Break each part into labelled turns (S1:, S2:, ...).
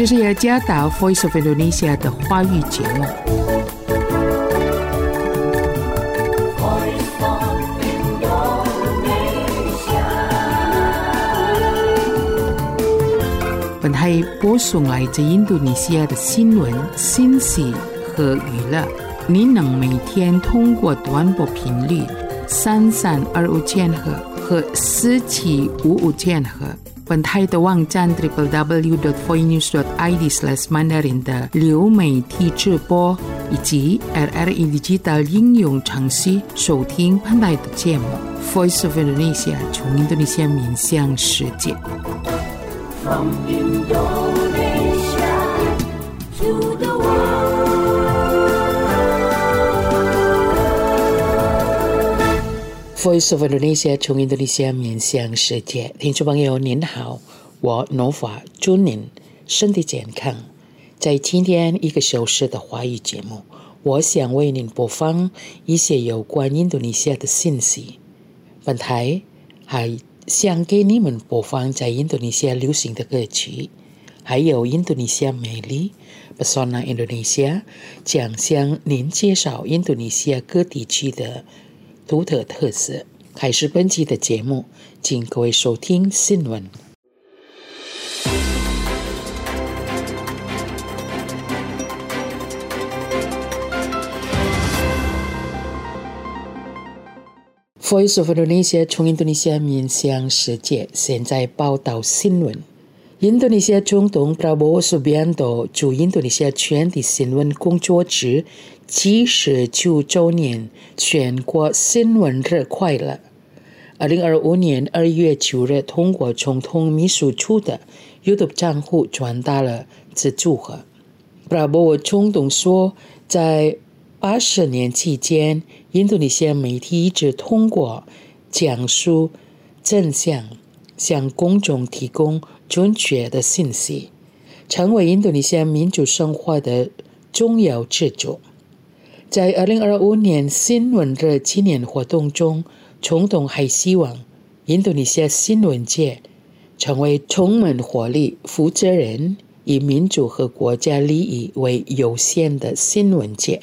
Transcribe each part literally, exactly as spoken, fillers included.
S1: 这是雅加达 Voice of Indonesia 的华语节目。本台播送来自印度尼西亚的新闻、信息和娱乐。您能每天通过短波频率三三二五千赫和四七五五千赫。本台的网站 double-u double-u double-u dot voinews dot i d slash mandarin 的流媒体直播以及 R R I Digital 应用程序收听本台的节目 Voice of Indonesia 从印度尼西亚面向世界。From Indonesia to the world.Voice of Indonesia 从印度尼西亚面向世界，听众朋友您好，我 Nova 祝您身体健康。在今天一个小时的华语节目，我想为您播放一些有关印度尼西亚的信息。本台还想给你们播放在印度尼西亚流行的歌曲，还有印度尼西亚美丽 Pesona Indonesia 将向您介绍印度尼西亚各地区的独特特色。开始本期的节目，请各位收听新闻。Voice of Indonesia 从印度尼西亚面向世界，现在报道新闻。印度尼西亚总统 Prabowo Subianto 祝印度尼西亚全体新闻工作者七十九周年全国新闻日快乐。二零二五年二月九日，通过总统秘书处的 YouTube 账户传达了此祝贺。Prabowo 总统说，在八十年期间，印度尼西亚媒体一直通过讲述真相，向公众提供准确的信息，成为印度尼西亚民主生活的重要支柱。在二零二五年新闻日纪念活动中，总统还希望印度尼西亚新闻界成为充满活力、负责任、以民主和国家利益为优先的新闻界。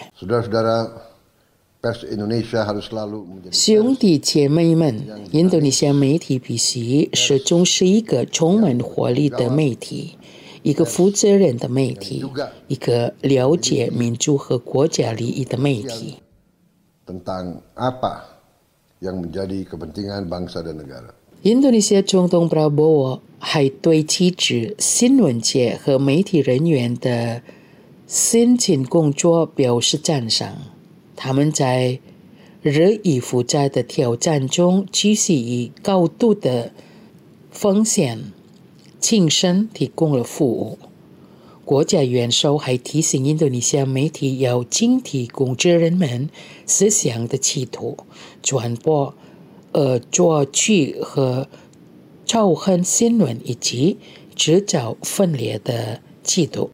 S1: 兄弟姐妹们，印度尼西亚媒体必须始终是一个充满活力的媒体，一个负责任的媒体，一个了解民主和国家利益的媒体。印度尼西亚总统 Prabowo 还对其指新闻界和媒体人员的辛勤工作表示赞赏。他们在日益复杂的挑战中继续以高度的风险亲身提供了服务。国家元首还提醒印度尼西亚媒体要警惕控制人们思想的企图，传播恶作剧和仇恨新闻，以及制造分裂的企图。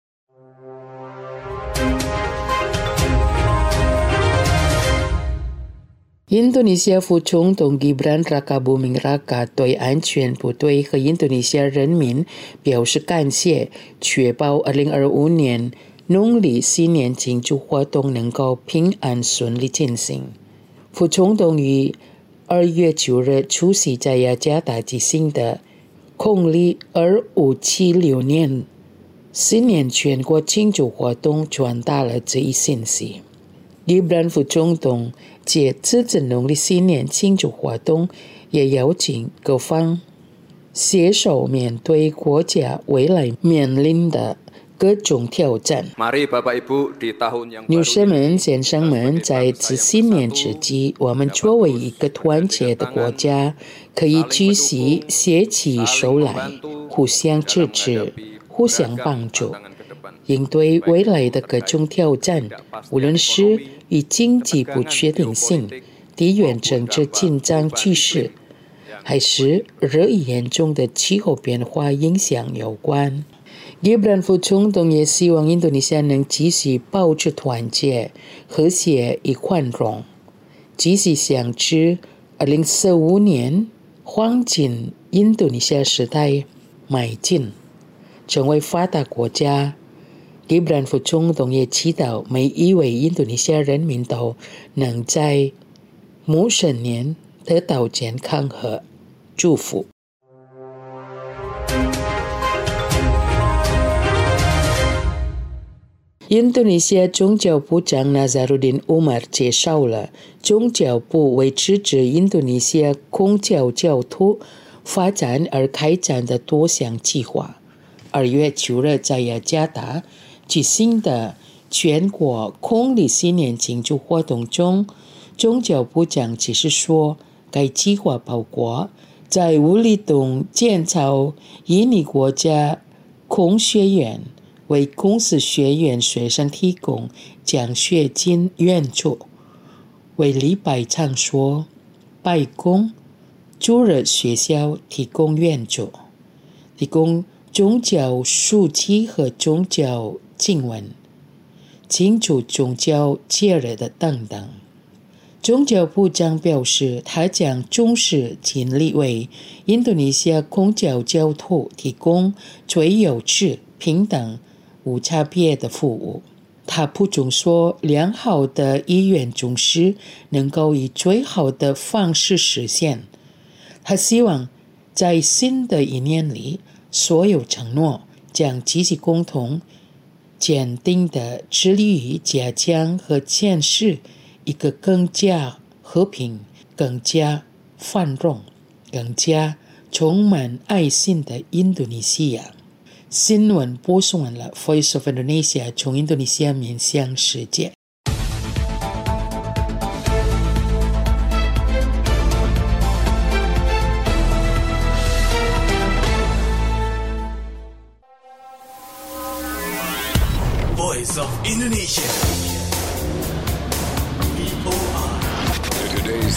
S1: 印度尼西亚副总统 Gibran Rakabuming Raka 对安全部队和印度尼西亚人民表示感谢，确保二零二五年农历新年庆祝活动能够平安顺利进行。副总统于二月九日出席在雅加达举行的公历二五七六年新年全国庆祝活动传达了这一信息。Gibran 副总统借这次农历新年庆祝活动，也邀请各方携手面对国家未来面临的各种挑战。女士们、先生们，在此新年之际，我们作为一个团结的国家，可以继续携起手来，互相支持，互相帮助，应对未来的各种挑战，无论是与经济不确定性、地缘政治紧张局势，还是日益严重的气候变化影响有关。Gibran 副总统也希望印度尼西亚能继续保持团结、和谐与宽容，继续向至二零四五年黄金印度尼西亚时代迈进。 成为发达国家。吉布兰副总统也祈祷每一位印度尼西亚人民都能在母神年得到健康和祝福。印度尼西亚宗教部长 Nazaruddin Umar 介绍了宗教部为支持印度尼西亚空教教徒发展而开展的多项计划。二月九日在雅加达举行的全国空理新年庆祝活动中，宗教部长只是说，该计划包括在乌里洞建造印尼国家空学院，为公司学院学生提供奖学金援助，为礼拜场所、拜公、主日学校提供援助，提供宗教书籍和宗教经文，庆祝宗教节日的等等。宗教部长表示，他将重视尽力为印度尼西亚空教教徒提供最优质、平等、无差别的服务。他补充说，良好的意愿总是能够以最好的方式实现。他希望在新的一年里，所有承诺将积极共同坚定地致力于加强和建设一个更加和平、更加繁荣、更加充满爱心的印度尼西亚。新闻播送完了 Voice of Indonesia 从印度尼西亚面向世界。
S2: Voice of Indonesia. V O R. Today's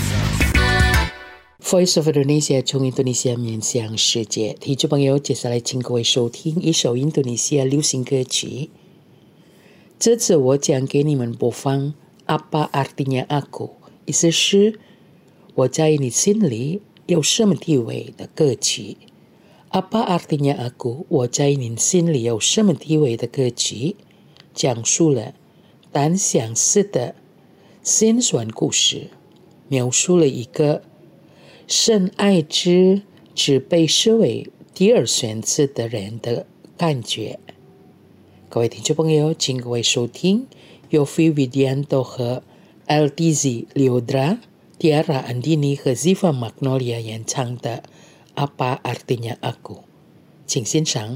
S1: sound.Voice of Indonesia 从印度尼西亚面向世界，听众朋友，接下来请各位收听一首印度尼西亚流行歌曲。这次我将给你们播放 Apa Artinya Aku， 意思是我在你心里有什么地位的歌曲。Apa Artinya Aku， 我在你心里有什么地位的歌曲，讲述了单相思的心酸故事，描述了一个深爱之只被视为第二选择的人的感觉。各位听众朋友，请各位收听由 Yofi Widianto 和 L T Z Lyodra、Tiara Andini 和 Ziva Magnolia 演唱的 Apa Artinya Aku， 请欣赏。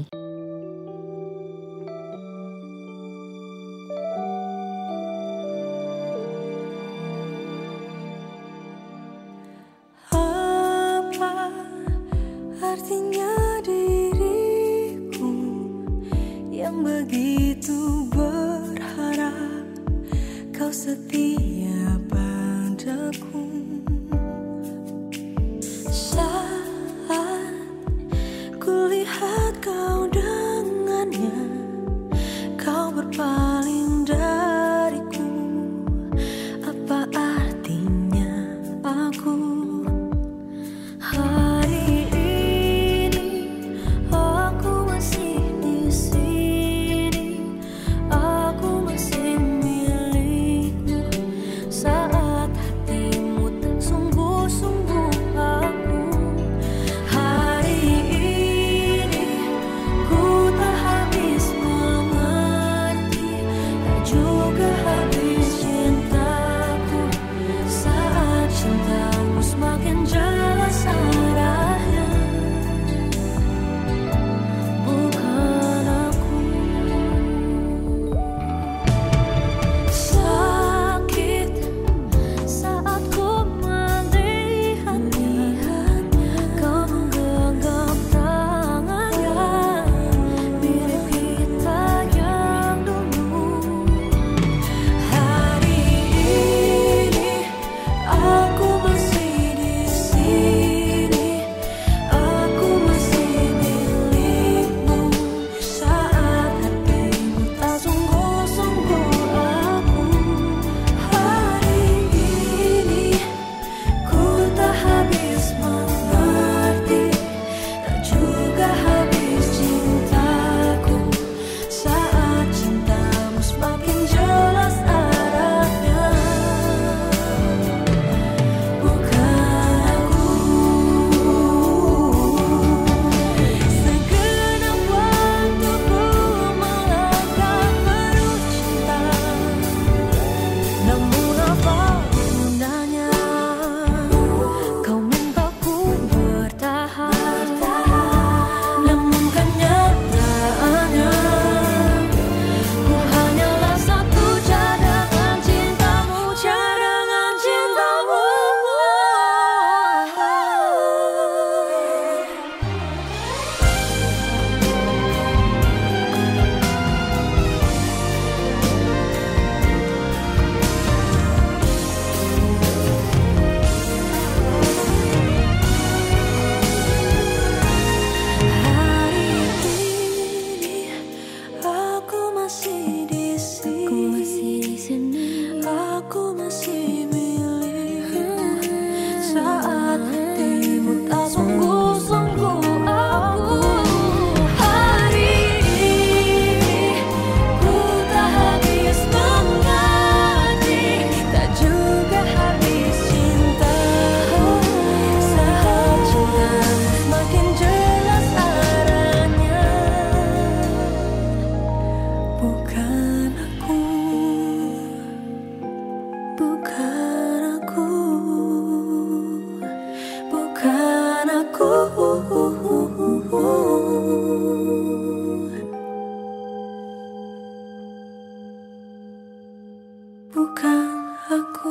S3: Juga habis cintaku bukan aku, bukan aku, bukan aku.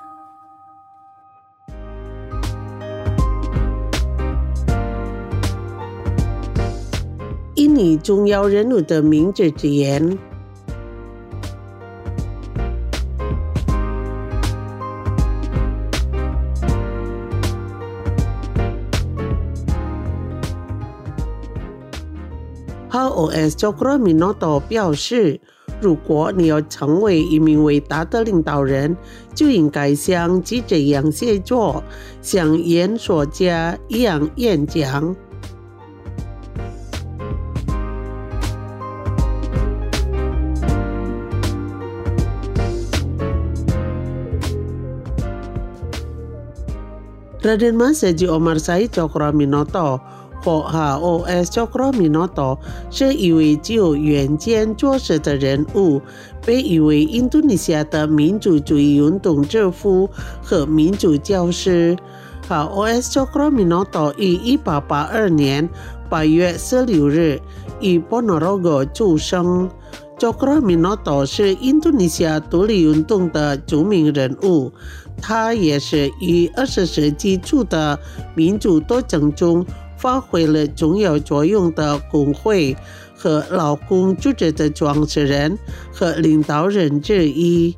S4: 印尼重要人物的名字之言。H O S Cokroaminoto 表示，如果你要成为一名伟大的领导人，就应该像记者一样写作，像演说家一样演讲。Raden Mas Haji Omar Said Cokroaminoto或 H O S Cokroaminoto 是一位具有远见卓识的人物，被誉为印度尼西亚的民主主义运动之父和民主教师。H O S Cokroaminoto于一八八二年八月十六日于 Ponorogo 出生。Cokroaminoto 是印度尼西亚独立运动的著名人物，他也是于二十世纪初的民主斗争中发挥了重要作用的工会和劳工组织的创始人和领导人之一。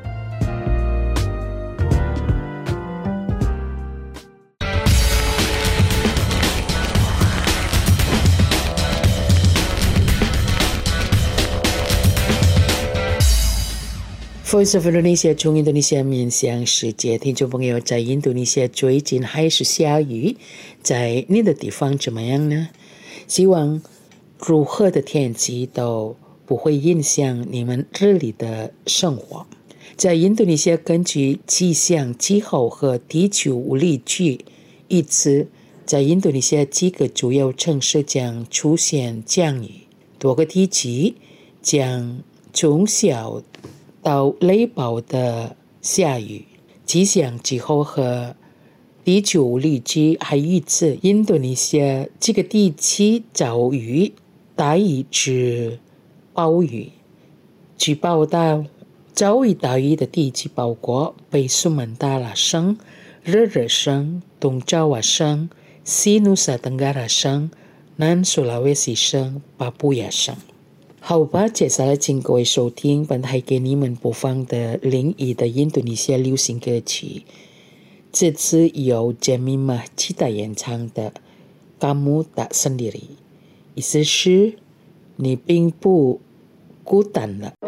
S1: Voice of Indonesia 从印度尼西亚面向世界，听众朋友，在印度尼西亚最近还是下雨，在你的地方怎么样呢？希望如何的天气都不会影响你们这里的生活。在印度尼西亚，根据气象、气候和地球物理局预测，在印度尼西亚几个主要城市将出现降雨，多个地区将从小到雷暴的下雨。气象气候和地球物理局还预测，印度尼西亚这个地区遭遇大雨至暴雨。据报道，遭遇大雨的地区包括北苏门答腊省、热热省、东爪哇省、西努萨登嘎拉省、南苏拉威西省、巴布亚省。好吧，接下来请各位收听本台给你们播放的另一的印度尼西亚流行歌曲，这次由 Jemimah Cita 演唱的 Kamu Tak Sendiri， 意思是你并不孤单了。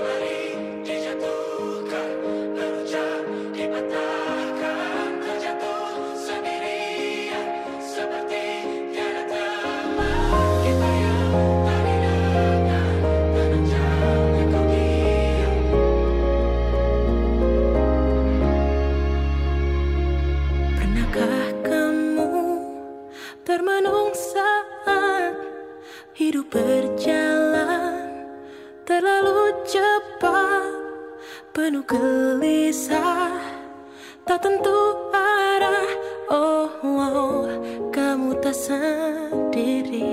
S3: Termenung saat hidup berjalan terlalu cepat, penuh gelisah, tak tentu arah. Oh, oh, kamu tak sendiri.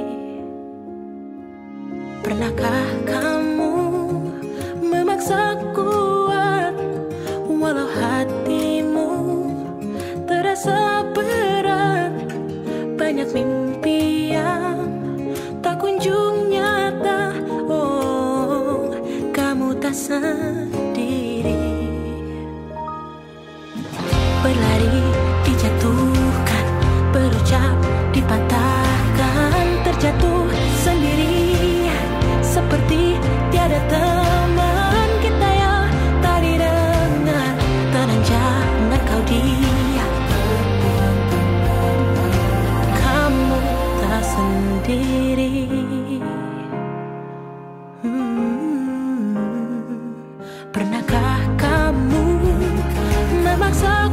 S3: Pernahkah kamu memaksa kuat, walau hatimu terasa berat? Banyak mimpi yang tak kunjung nyata. Oh, kamu tak sendiri. Berlari dijatuhkan, berucap dipatahkan, terjatuh sendirian seperti tiada teman. Kita yang tak didengar, tenang jangan kau diam. Sendiri. Hmm. Pernahkah kamu memaksa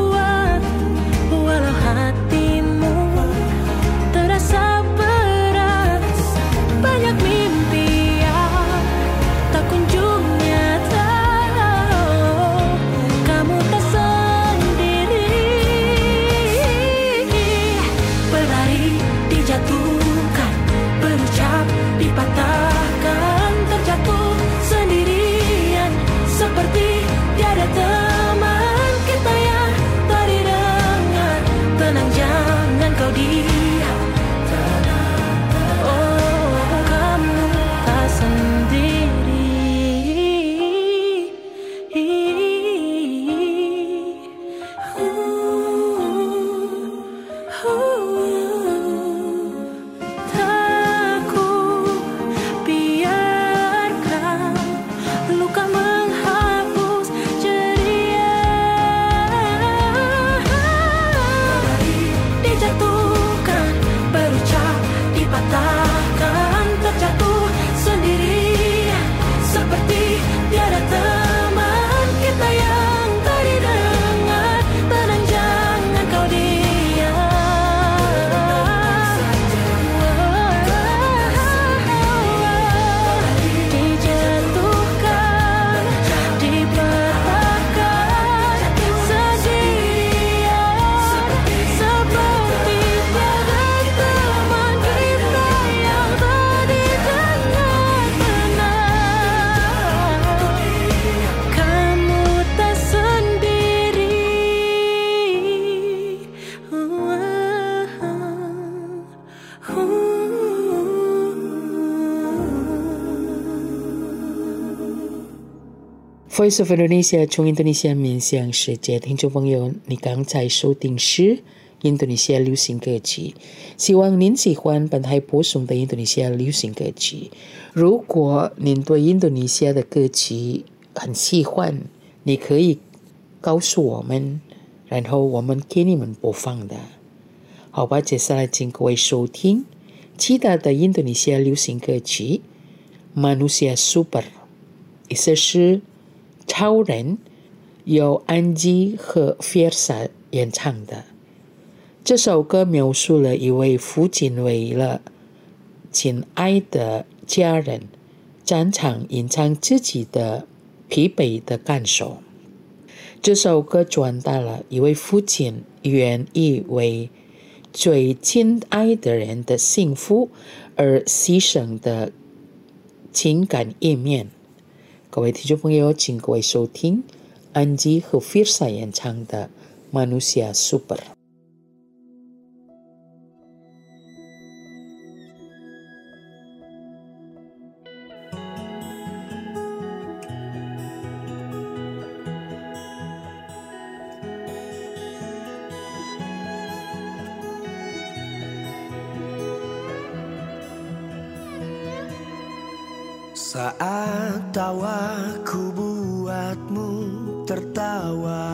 S3: kuat, walau hatimu terasa berat?
S1: Voice of Indonesia 从印度尼西亚面向世界，听众朋友，你刚才收听是印度尼西亚流行歌曲，希望您喜欢本台播送的印度尼西亚流行歌曲。如果您对印度尼西亚的歌曲很喜欢，你可以告诉我们，然后我们给你们播放的。好吧，接下来请各位收听其他的印度尼西亚流行歌曲 Manusia Super， 意思是超人，由安吉和菲尔萨演唱的。这首歌描述了一位父亲为了亲爱的家人战场隐藏自己的疲惫的感受。这首歌传达了一位父亲愿意为最亲爱的人的幸福而牺牲的情感一面。各位听众朋友，请各位收听安吉和菲尔萨演唱的 Manusia Super。
S5: Saat tawaku buatmu tertawa,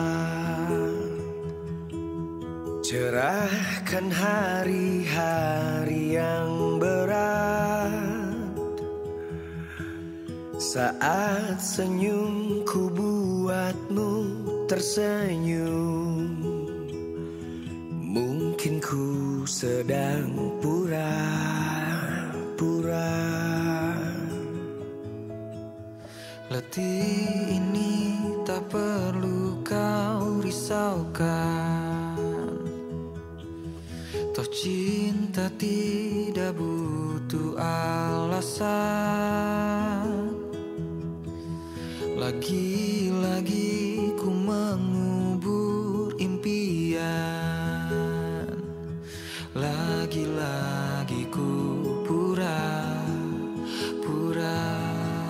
S5: cerahkan hari-hari yang berat. Saat senyumku buatmu tersenyum, mungkin ku sedang pura-pura.
S6: Letih ini tak perlu kau risaukan, toh cinta tidak butuh alasan. Lagi-lagi ku mengubur impian, lagi-lagi ku pura-pura.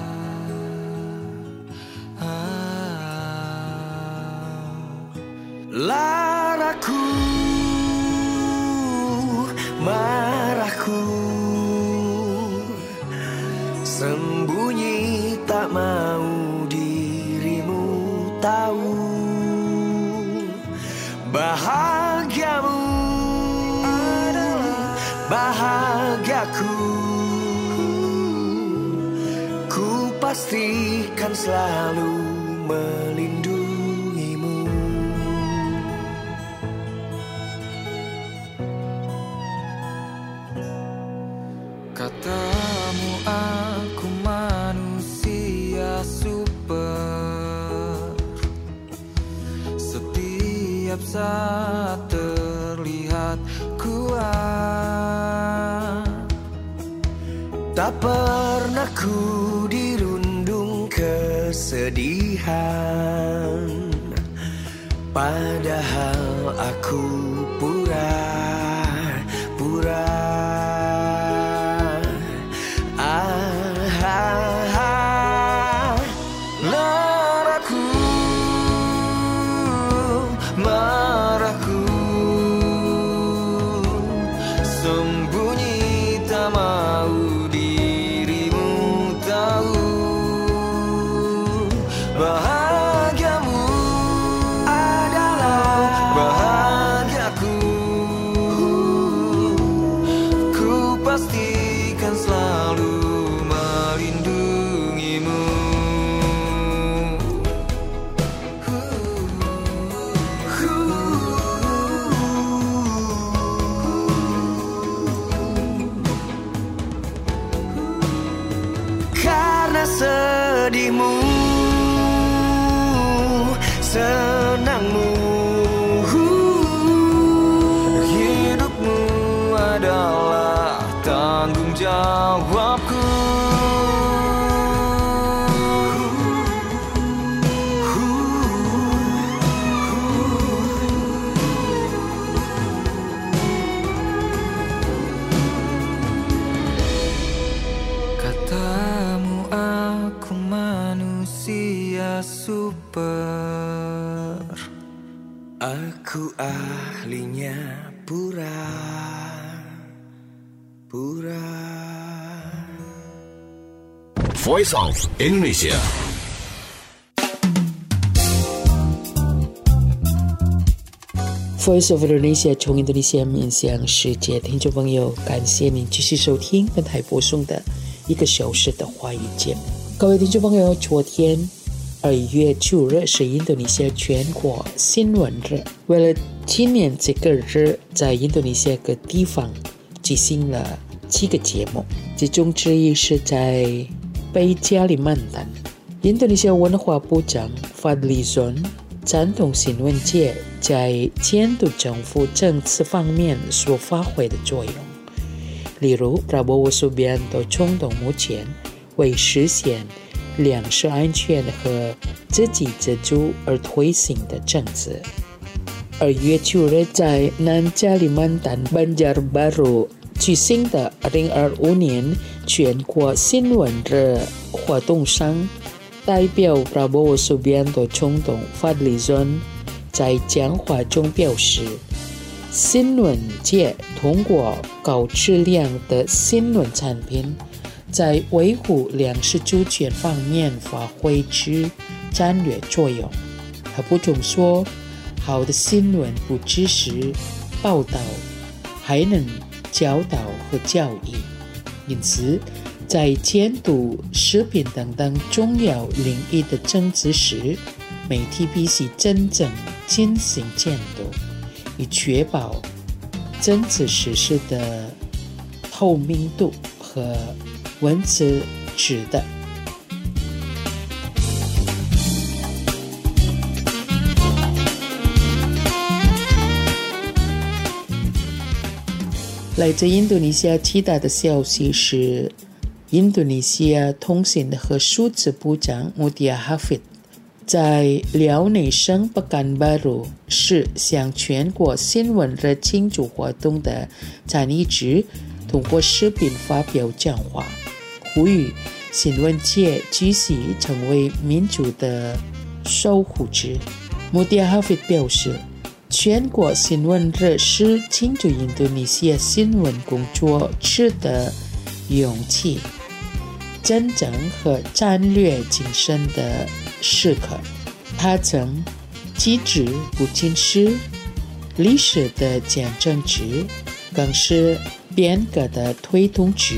S5: Laraku, marahku, sembunyi tak mau dirimu tahu. Bahagiamu adalah bahagiaku, ku pastikan selalu melindungimu.
S6: Katamu aku manusia super, setiap saat terlihat kuat.
S5: Tak pernah ku dirundung kesedihan, padahal aku pura-pura.
S6: Sembunyi tak mau dirimu tahu. Bahagiamu adalah bahagiaku, ku pastikan selalu melindungimu.
S5: Sedihmu, senangmu,
S6: hidupmu adalah tanggung jawabku. Katamu aku manusia super,
S5: Aku ahlinya pura-pura.
S2: Voice of Indonesia.
S1: Voice of Indonesia 从印度尼西亚面向世界，听众朋友，感谢您继续收听本台播送的一个小时的华语节目。各位听众朋友，昨天二月九日是印度尼西亚全国新闻日。为了纪念这个日，在印度尼西亚各地方举行了七个节目，其中之一是在北加里曼丹。印度尼西亚文化部长 Fadlizon 赞同新闻界在监督政府政策方面所发挥的作用。例如 Prabowo Subianto 总统目前为实现粮食安全和自给自足而推行的政策。二月九日在南加里曼丹 Banjarbaru 举行的二零二五年全国新闻日活动上，代表 Prabowo Subianto 总统 Fadlizon 在讲话中表示，新闻界通过高质量的新闻产品在维护粮食主权方面发挥出战略作用。他补充说，好的新闻不只是报道，还能教导和教育。因此，在监督食品等等重要领域的政策时，媒体必须真正进行监督，以确保政策实施的透明度和文字质的。来自印度尼西亚其他的消息是，印度尼西亚通信和数字部长 Mutia Hafid 在辽宁省北干巴鲁市向全国新闻日庆祝活动的参与者通过视频发表讲话，呼吁新闻界继续成为民主的守护者。Mutia Hafid 表示，全国新闻日是庆祝印度尼西亚新闻工作者的勇气、真正和战略精神的时刻。他曾机智不仅是历史的见证者，更是变革的推动者。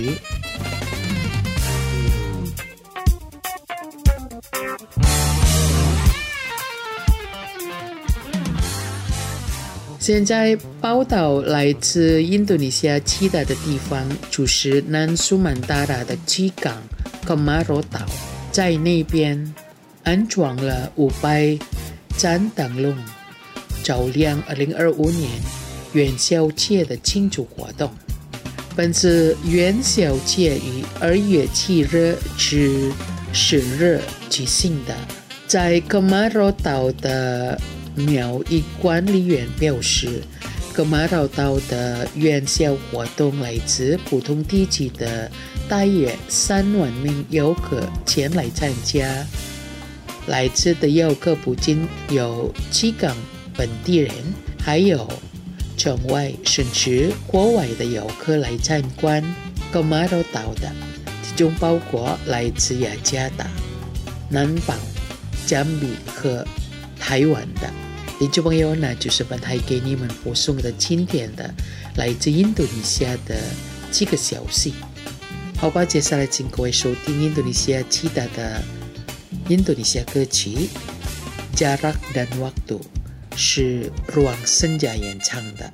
S1: 现在报道来自印度尼西亚其他的地方，就是南苏曼达拉的基港 Kemarau 岛，在那边安装了五百盏灯笼，照亮二零二五年元宵节的庆祝活动。本次元宵节于二月七日至十日举行的。在 Kemarau 岛的苗裔管理员表示， Kemarau 岛的元宵活动来自不同地区的大约三万名游客前来参加。来自的游客不仅有基港本地人，还有城外甚至国外的游客来参观 Kemarau 岛的，其中包括来自雅加达、南邦、加比和台湾的。听众朋友，那就是本台给你们播送的今天的来自印度尼西亚的几个消息。好吧，接下来请各位收听印度尼西亚其他的印度尼西亚歌曲。Jarak dan Waktu 是 Ruang Senja 演唱的。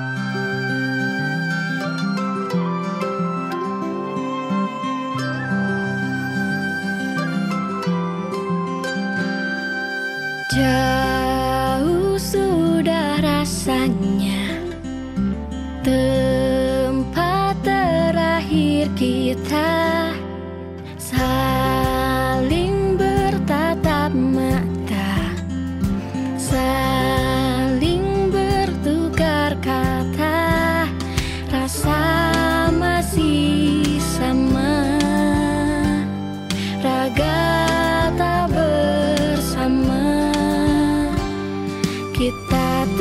S3: Jauh sudah rasanya tempat terakhir kita saling bertatap mata, saling bertukar kata, rasa masih sama, raga tak bersama. Kita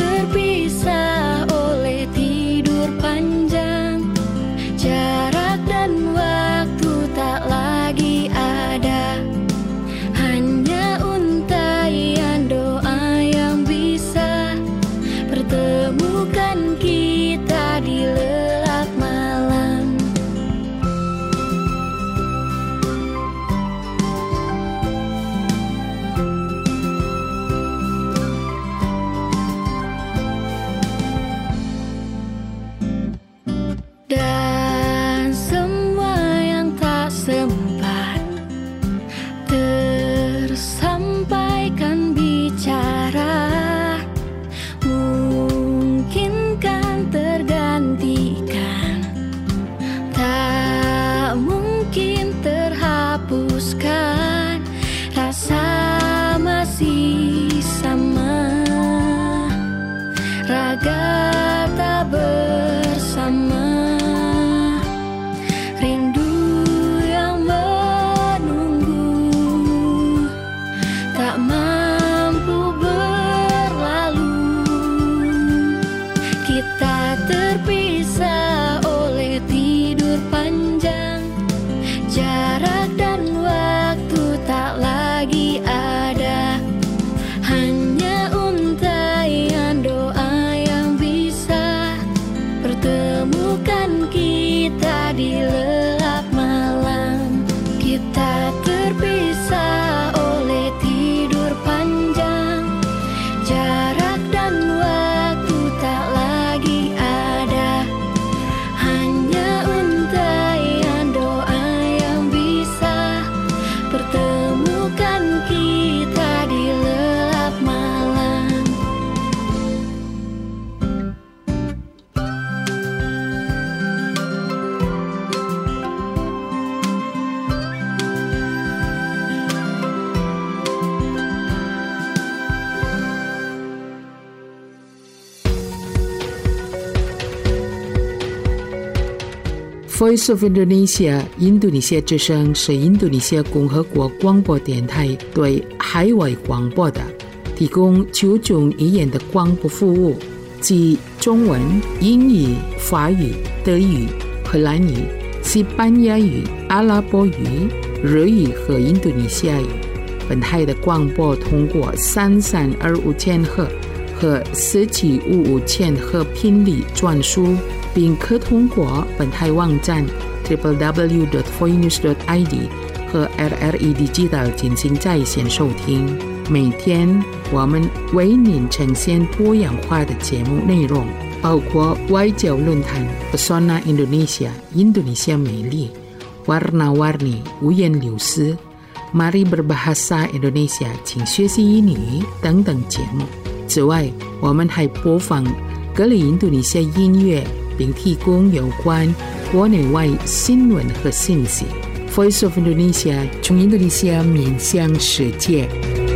S1: Voice of Indonesia 印度尼西亚之声是印度尼西亚共和国广播电台对海外广播的提供九种语言的广播服务，即中文、英语、法语、德语、荷兰语、西班牙语、阿拉伯语、日语和印度尼西亚语。本台的广播通过三三二五千赫和四七五五千赫频率转输，并可通过本台网站 double-u double-u double-u dot voinews dot i d 和 R R E Digital 进行在线收听。每天我们为您呈现多样化的节目内容，包括外交论坛 Pesona Indonesia 印度尼西亚美丽 Warna-warni 五颜六色 Mari Berbahasa Indonesia 请学习英语等等节目。此外，我们还播放各类印度尼西亚音乐，并提供有关国内外新闻和信息。Voice of Indonesia 从印度尼西亚面向世界。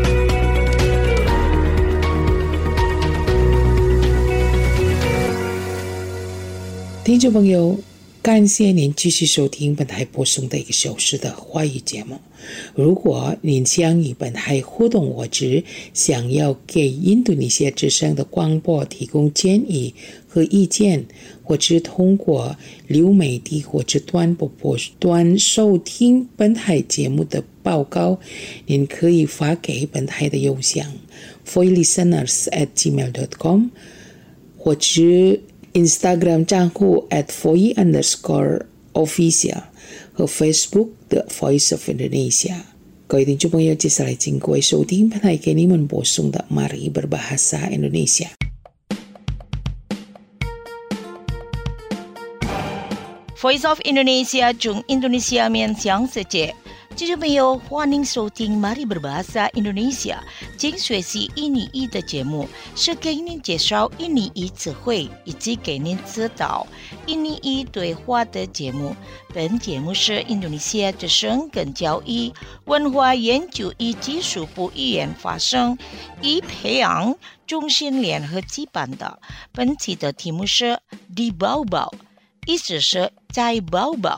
S1: 听众朋友，感谢您继续收听本台播送的一个小时的华语节目。如果您想与本台互动，或者想要给印度尼西亚之声的广播提供建议和意见，或者通过流媒体或者短波波段收听本台节目的报告，您可以发给本台的邮箱 voilisteners at gmail dot com 或者Instagram 账户 at voi underscore official 和 Facebook The Voice of Indonesia。 各位听众朋友，接下来请各位收听本台给你们播送的 Mari Berbahasa Indonesia。
S7: Voice of Indonesia 从印度尼西亚面向世界。听众朋友，欢迎收听 Mari Berbahasa Indonesia 请学习印尼语的节目，是给您介绍印尼语词汇以及给您指导印尼语对话的节目。本节目是印度尼西亚之声跟教育文化研究与技术部语言发声与培养中心联合举办的。本期的题目是 Di Bawah， 意思是在bawah。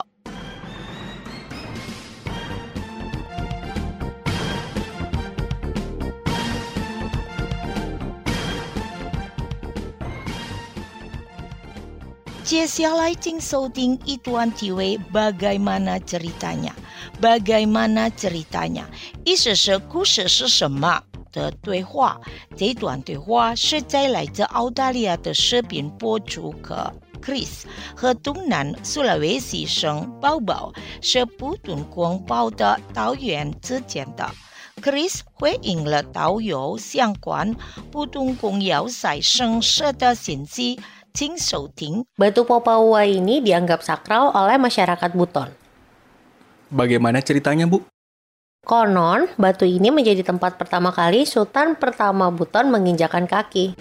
S7: 接下来请收听一段题为 Bagaimana ceritanya Bagaimana ceritanya 意思是故事是什么的对话。这段对话是在来自澳大利亚的视频播出客 Chris 和东南苏拉威西省宝宝是不同广播的导员之间的。 Chris 回应了导游相关不同公要塞省市的信息，请收听。
S8: Batu Popawua ini dianggap sakral oleh masyarakat Buton.
S9: Bagaimana ceritanya, Bu?
S8: Konon, batu ini menjadi tempat pertama kali Sultan pertama Buton menginjakan kaki.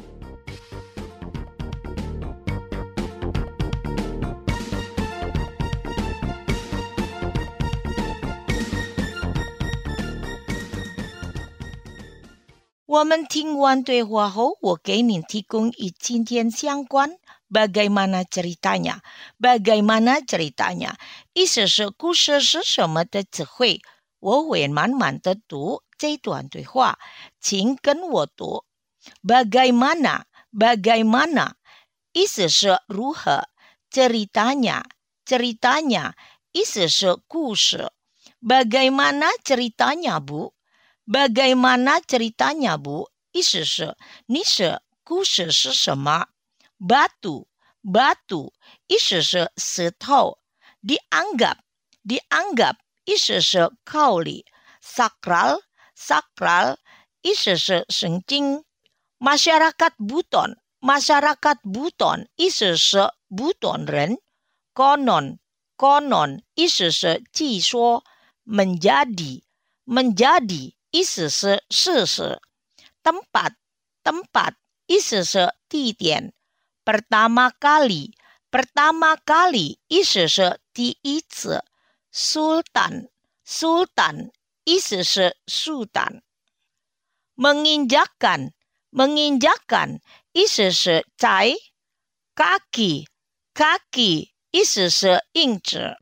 S7: "我们听完对话后，我给您提供与今天相关 Bagaimana ceritanya Bagaimana ceritanya 意思是故事是什么的词汇。我会慢慢的读这段对话，请跟我读。 Bagaimana Bagaimana 意思是如何。 ceritanya ceritanya 意思是故事。 Bagaimana ceritanya, Bu Bagaimana ceritanya, Bu 意思是你是故事是什么。 Batu Batu 意思是石头。 Dianggap Dianggap 意思是考虑。 Sakral Sakral 意思是神经。 Masyarakat Buton Masyarakat Buton 意思是布顿人。 Konon Konon 意思是据说。 Menjadi Menjadi 意思是事实。 Tempat Tempat 意思是地点。 Pertama kali Pertama kali 意思是第一次。 Sultan Sultan 意思是苏丹。 Menginjakkan Menginjakkan 意思是在。 Kaki Kaki 意思是印子。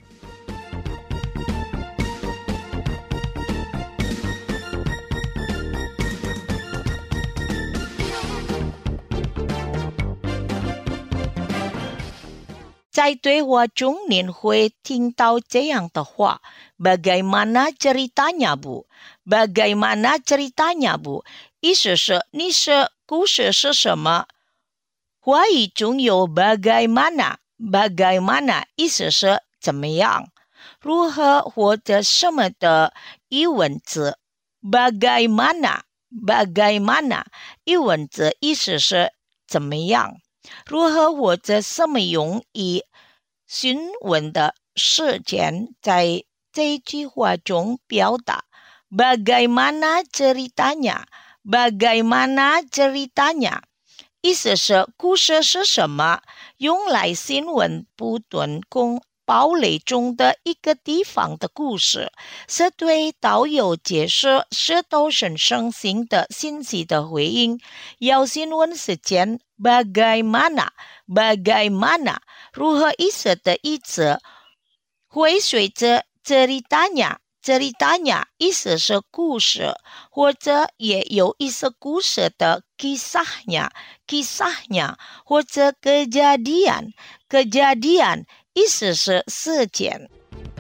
S7: 在对话中您会听到这样的话 Bagaimana ceritanya bu? Bagaimana ceritanya bu? 意思是你是故事是什么？话语中有 bagaimana Bagaimana 意思是怎么样，如何或者什么的疑问字 Bagaimana Bagaimana 疑问字意思是怎么样，如何或者什么用以询问的事件在这句话中表达 Bagaimana ceritanya Bagaimana ceritanya 意思是故事是什么，用来询问不断公堡垒中的一个地方的故事，是对导游解释是都神圣性的信息的回应。要询问时间 Bagaimana Bagaimana 如何意思的意思会随着 ceritanya ceritanya 意思是故事，或者也有意思故事的 kisahnya kisahnya 或者 kejadian kejadian 意思是事件。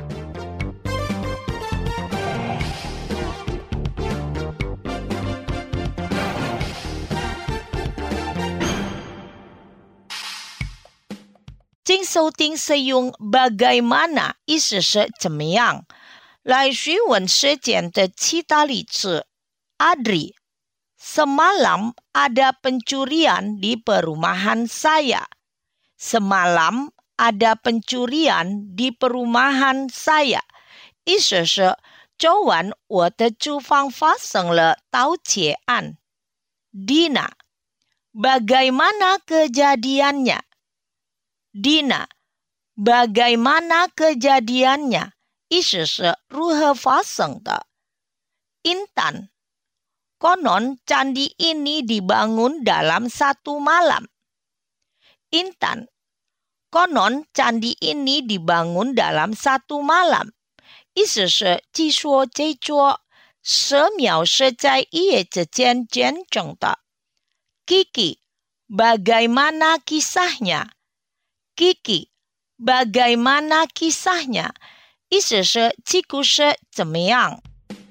S7: 请收听使用 bagaimana 意思是怎么样来询问事件的其他例子。 Adri, semalam ada pencurian di perumahan saya. Semalam ada pencurian di perumahan saya. 意思是昨晚我的住房发生了盗窃案。 Dina, bagaimana kejadiannya? Dina, bagaimana kejadiannya? 意思是如何发生的。 Intan, konon candi ini dibangun dalam satu malam. Intan, konon candi ini dibangun dalam satu malam. 意思是据说这座神庙是在一夜之间建成的。 Kiki, bagaimana kisahnya? Kiki, bagaimana kisahnya? 意思是这故事怎么样？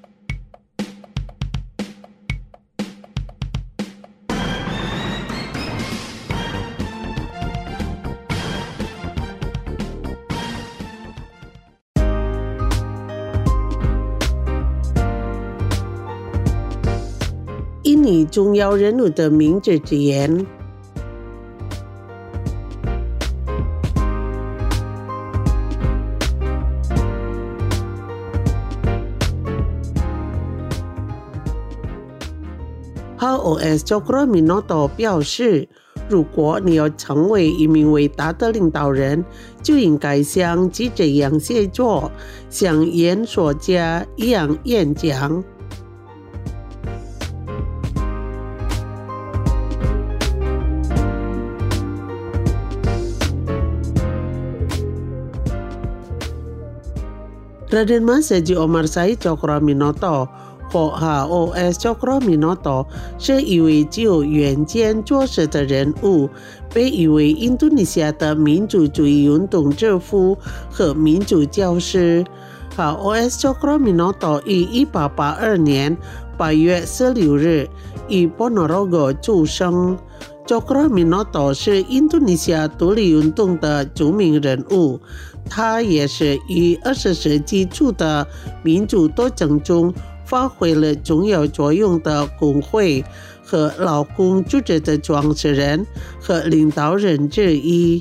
S4: 印尼重要人物的名字之言。H O S Cokroaminoto 表示，如果你要成为一名伟大的领导人，就应该像记者一样写作，像演说家一样演讲。Raden Mas Haji Omar Said Cokroaminoto或 H O S Cokroaminoto 是一位具有远见卓识的人物，被誉为印度尼西亚的民主主义运动之父和民主教师。H O S Cokroaminoto 于一八八二年八月十六日于 Ponorogo 出生。Cokroaminoto 是印度尼西亚独立运动的著名人物，他也是于二十世纪初的民主斗争中发挥了重要作用的工会和劳工组织的创始人和领导人之一。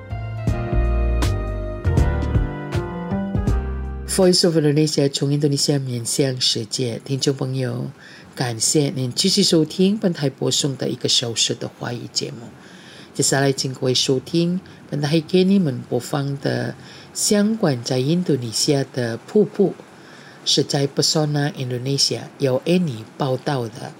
S1: Voice of Indonesia 从印度尼西亚面向世界，听众朋友，感谢您继续收听本台播送的一个小时的华语节目。接下来请各位收听本台给你们播放的相关在印度尼西亚的瀑布，是在 Pesona Indonesia 由 Annie 报道的。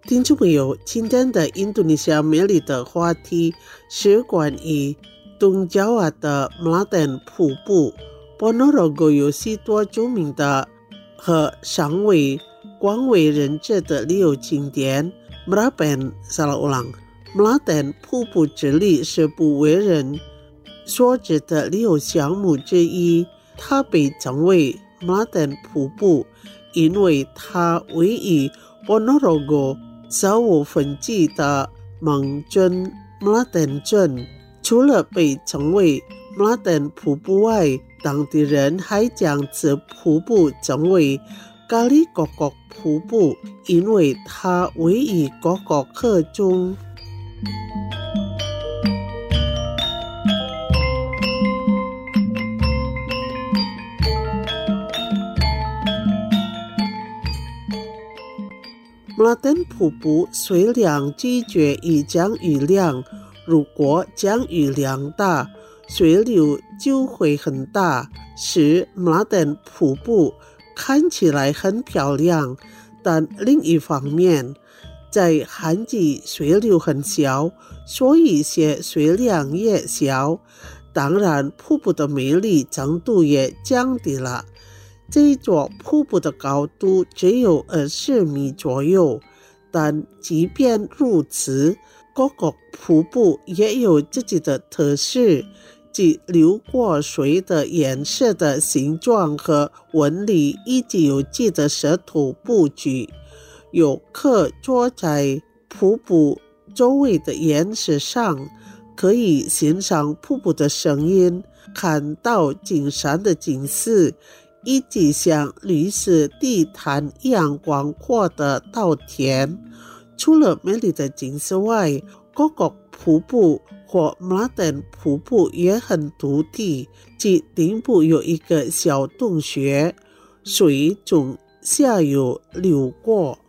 S4: 听众朋友，今天的印度尼西亚美丽的话题是关于东爪哇的 Melaten 瀑布。Ponorogo 有许多著名的和尚为广为人知的旅游景点。Merapen salah ulang Melaten 瀑布之旅是不为人所知的旅游项目之一。它被称为 Melaten 瀑布，因为它位于 Ponorogo稍五分之的蒙镇 Melaten 镇。除了被称为 Melaten 瀑布外，当地人还将此瀑布称为咖喱角角瀑布，因为它位于角角河中。Melaten 瀑布水量取决于降雨量，如果降雨量大，水流就会很大，使 Melaten 瀑布看起来很漂亮。但另一方面，在旱季水流很小，所以些水量也小，当然瀑布的美丽程度也降低了。这座瀑布的高度只有二十米左右，但即便如此，各个瀑布也有自己的特色，即流过水的颜色的形状和纹理，以及有机的石头布局。游客坐在瀑布周围的岩石上，可以欣赏瀑布的声音，看到景山的景色，以及像绿色地毯一样广阔的稻田。除了美丽的景色外，各个瀑布或 Melaten 瀑布也很独特，即顶部有一个小洞穴，水从下游流过。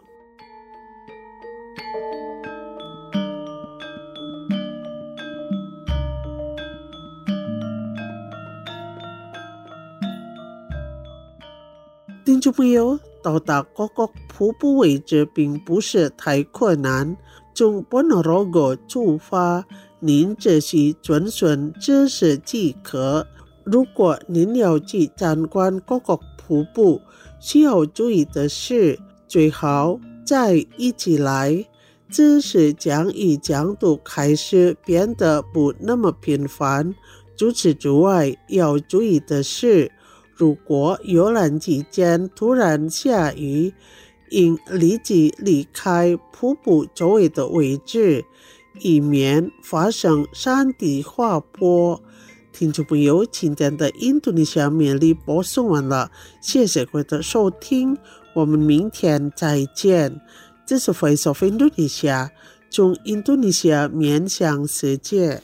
S4: 听众朋友，到达各个瀑布位置并不是太困难。从 Ponorogo 出发，您只需遵循指示即可。如果您要去参观各个瀑布，需要注意的是，最好再一起来，指示将以角度开始变得不那么频繁。除此之外，要注意的是，如果游览期间突然下雨，应立即离开瀑布周围的位置，以免发生山体滑坡。听众朋友，今天的印度尼西亚美丽播送完了，谢谢各位的收听，我们明天再见。这是 Voice of Indonesia， 从印度尼西亚面向世界。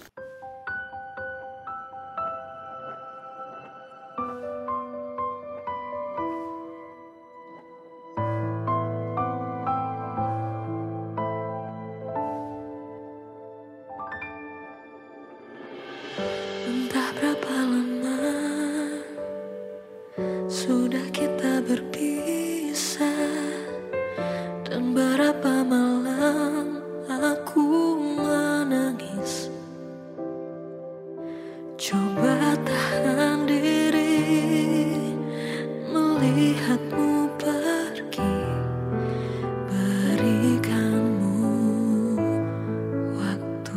S3: Entah berapa lama sudah kita berpisah, dan berapa malam aku menangis. Coba tahan diri melihatmu pergi, berikanmu waktu.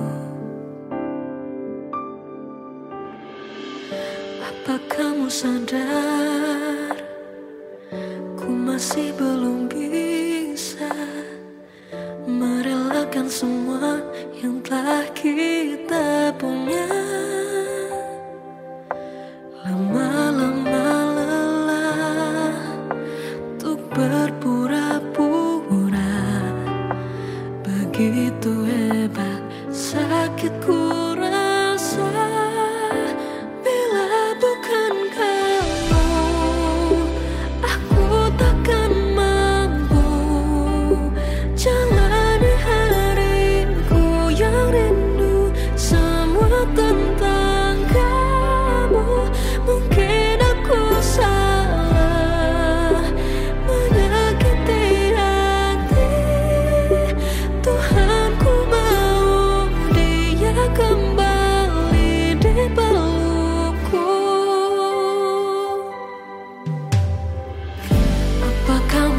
S3: Apa kamu sadar, ku masih belum bisa merelakan semua yang telah kita punya. Lama-lama lelah untuk berpura-pura, begitu hebat sakitku rasa. Bila bukan kamu, aku takkan mampu jalani hariku yang rindu. Semua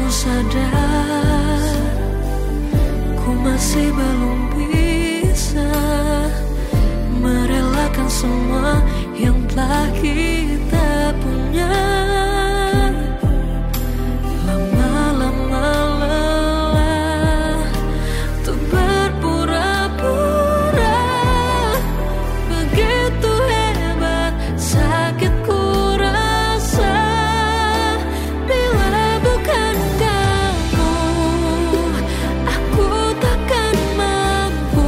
S3: sadar ku masih belum bisa merelakan semua yang telah kita punya. Lama-lama lelah untuk berpura-pura, begitu hebat sakitku rasa bila bukan kamu, aku takkan mampu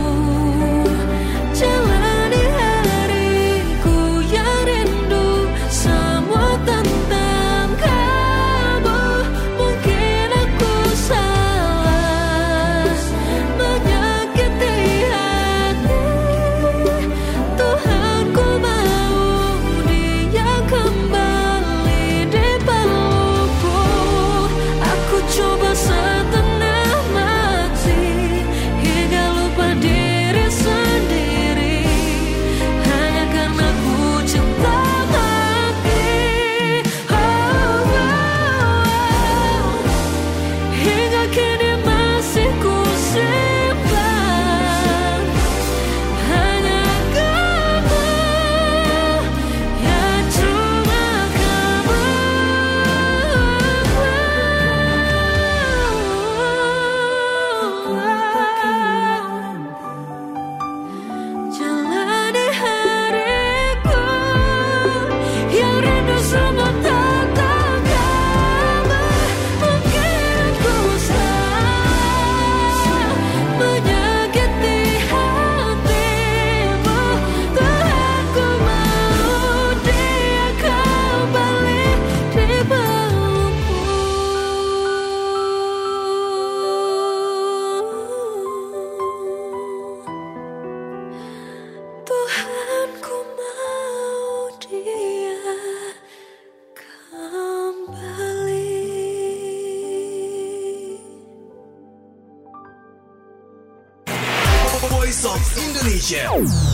S3: jalani hariku yang rindu semua tentang kamu. Mungkin aku salah menyakiti hati, Tuhan ku mau dia kembali di pelukku. Aku coba setengah mati hingga lupa diri sendiri, hanya karena ku cinta mati. Oh, oh, oh. Hingga kini masih ku simpan hanya kamu, ya cuma kamu. Jalani hariku yang rindu semua tentang kamu. Mungkin aku salah menyakiti hatimu, Tuhan ku mau dia kembali di pelukku. Tuhan ku mau dia kembali.
S2: Voice of Indonesia.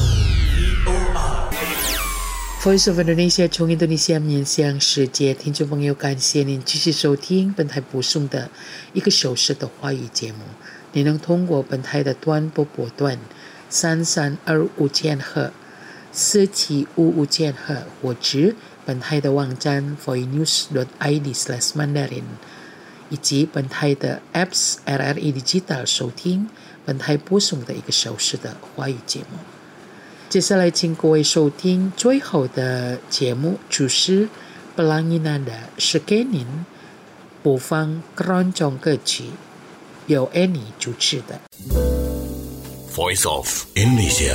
S1: Voice of Indonesia 从印度尼西亚面向世界，听众朋友，感谢您继续收听本台播送的一个小时的华语节目。你能通过本台的短波波段三三二五千赫、四七五五千赫，或者本台的网站 voinews dot i d slash mandarin， 以及本台的 apps R R E Digital 收听本台播送的一个小时的华语节目。接下来请各位收听最后的节目，就是Pelangi Nada， 是给您播放keroncong歌曲，由 Annie 主持的。
S2: Voice of Indonesia。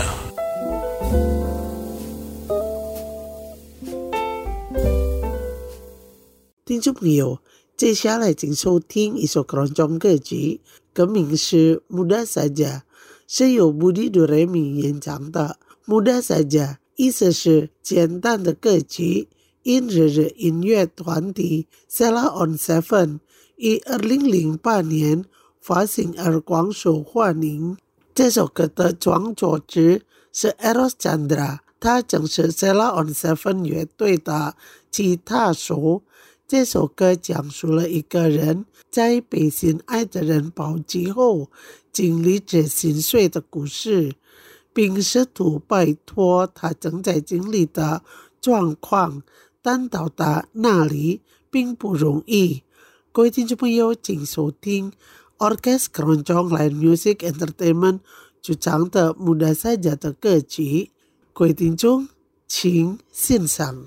S4: 听众朋友，接下来请收听一首keroncong歌曲，歌名是 Mudah Saja， 是由 Budi Doremi 演唱的。Mudah Saja 意思是简单的歌曲，因日日音乐团体 Sheila on Seven 于二零零八年发行而广受欢迎。这首歌的创作者是 Eros Chandra， 他正是 Sheila on Seven 乐队的吉他手。这首歌讲述了一个人在被心爱的人抛弃后经历着心碎的故事，并试图摆脱他正在经历的状况，但到达那里并不容易。各位听众朋友，请收听 Orkes Keroncong Line Music Entertainment 主唱的 Mudah Saja 的歌曲。各位听众，请欣赏。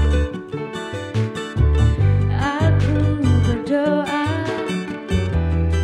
S3: Aku berdoa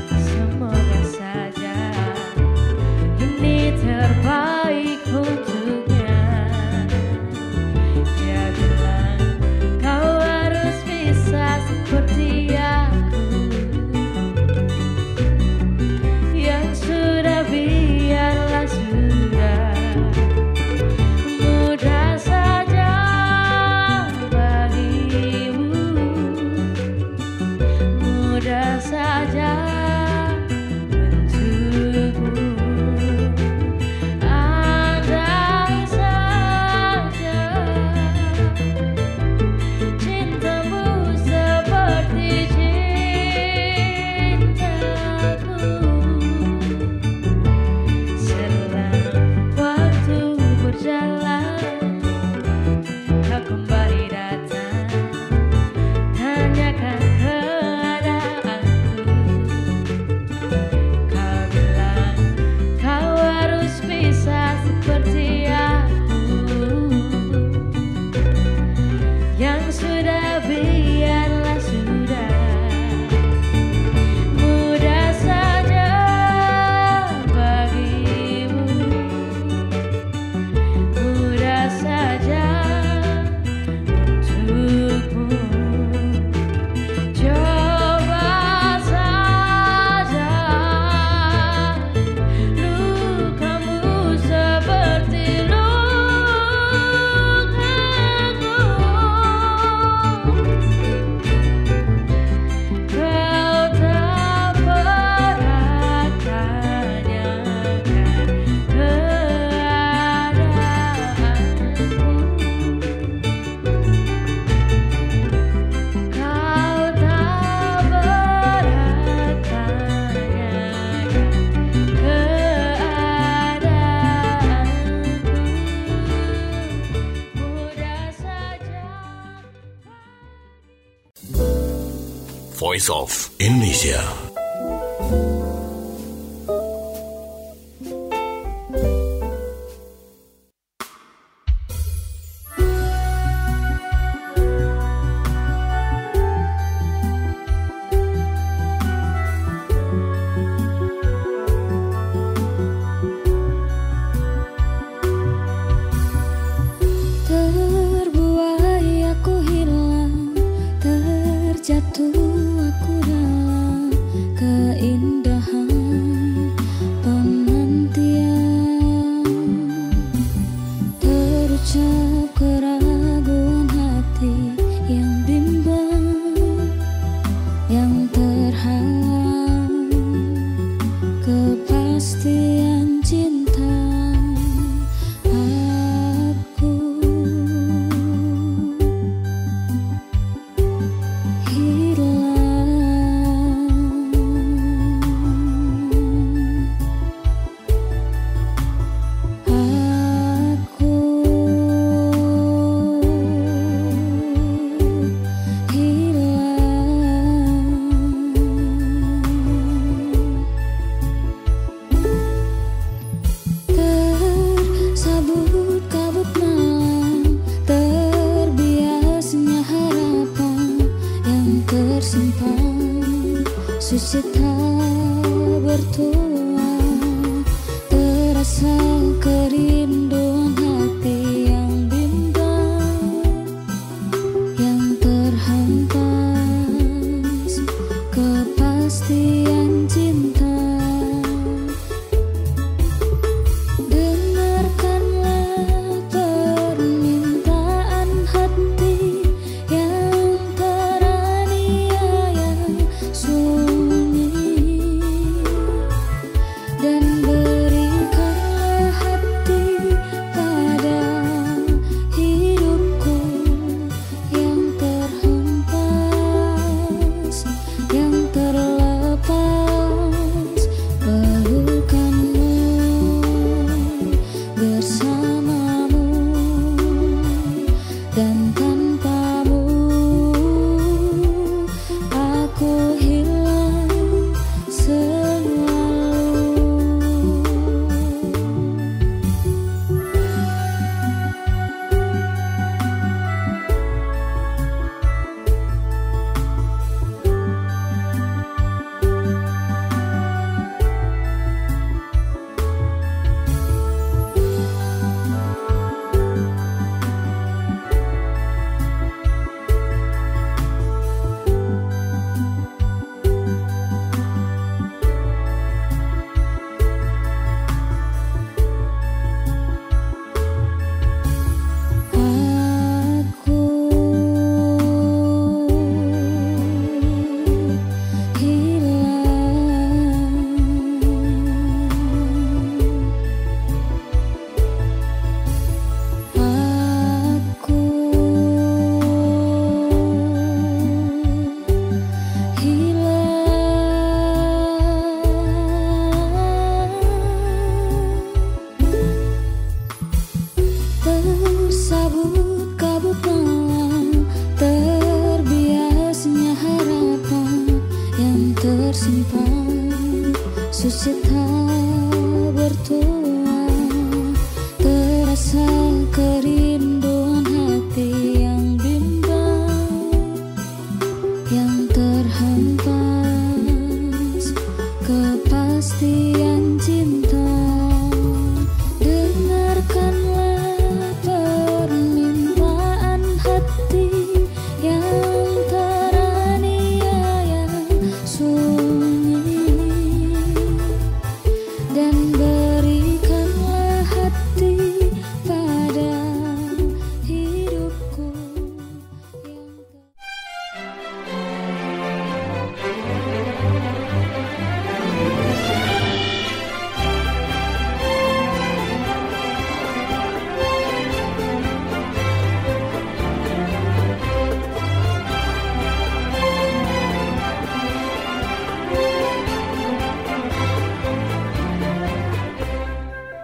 S2: Voice of Indonesia.
S3: Jatuh aku dalam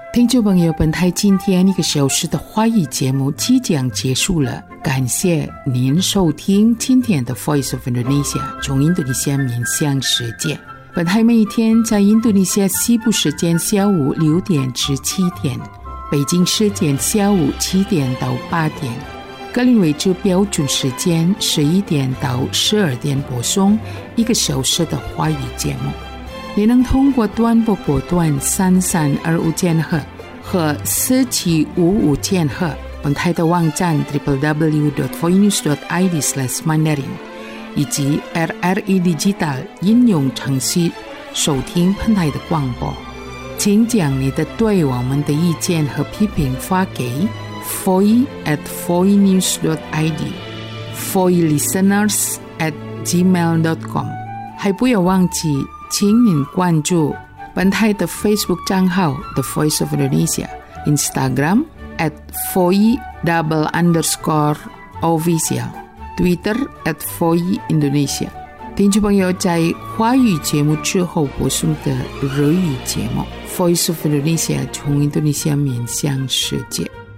S1: 听众朋友，本台今天一个小时的华语节目即将结束了，感谢您收听今天的 Voice of Indonesia 从印度尼西亚面向世界。本台每一天在印度尼西亚西部时间下午六点至七点，北京时间下午七点到八点，格林威治标准时间十一点到十二点播送一个小时的华语节目。你能通过短波波段三三二五千赫和四七五五千赫，本台的网站 double-u double-u double-u dot voinews dot i d slash mandarin 以及 R R E Digital 应用程序收听本台的广播。请将你的对我们的意见和批评发给 voice at voinews dot i d voice listeners at gmail dot com。 还不要忘记请您关注本台的 Facebook 账号 The Voice of Indonesia， Instagram at voice double underscore official， Twitter at voice Indonesia。 听众朋友，在华语节目之后播送的日语节目 Voice of Indonesia 从印度尼西亚面向世界。